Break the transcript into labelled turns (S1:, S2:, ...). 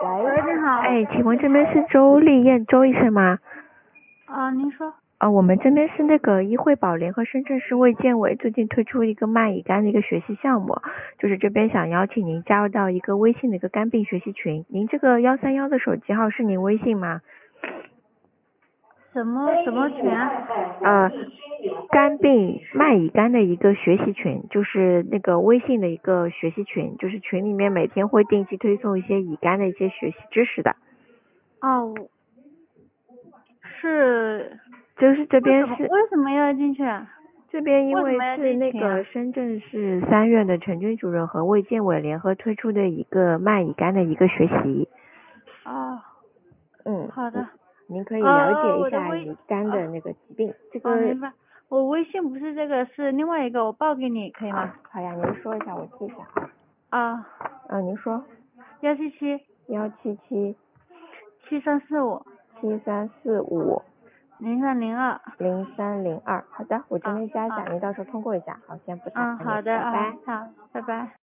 S1: 喂，你好。
S2: 哎，请问这边是周丽燕周医生吗？
S1: 您说。
S2: 我们这边是那个医惠保联合深圳市卫健委最近推出一个慢乙肝的一个学习项目，就是这边想邀请您加入到一个微信的一个肝病学习群。您这个131的手机号是您微信吗？
S1: 什么群啊？
S2: 肝病慢乙肝的一个学习群，就是那个微信的一个学习群，就是群里面每天会定期推送一些乙肝的一些学习知识的。
S1: 是。
S2: 就是这边是
S1: 为什么要进去啊？
S2: 这边因为
S1: 为什么要
S2: 是那
S1: 进群啊
S2: 个深圳市3院的陈军主任和卫健委联合推出的一个慢乙肝的一个学习。
S1: 好的。
S2: 您可以了解一下
S1: 我的
S2: 乙肝的那个疾病。这个
S1: 明白。我微信不是这个，是另外一个，我报给你可以吗？
S2: 好呀，您说一下，我记一下。您说。
S1: 177
S2: 177
S1: 7345
S2: 7345
S1: 0302
S2: 0302。好的，我这边加一下，您到时候通过一下。好，先不打扰您，
S1: 好的
S2: 拜拜。
S1: 好，拜拜。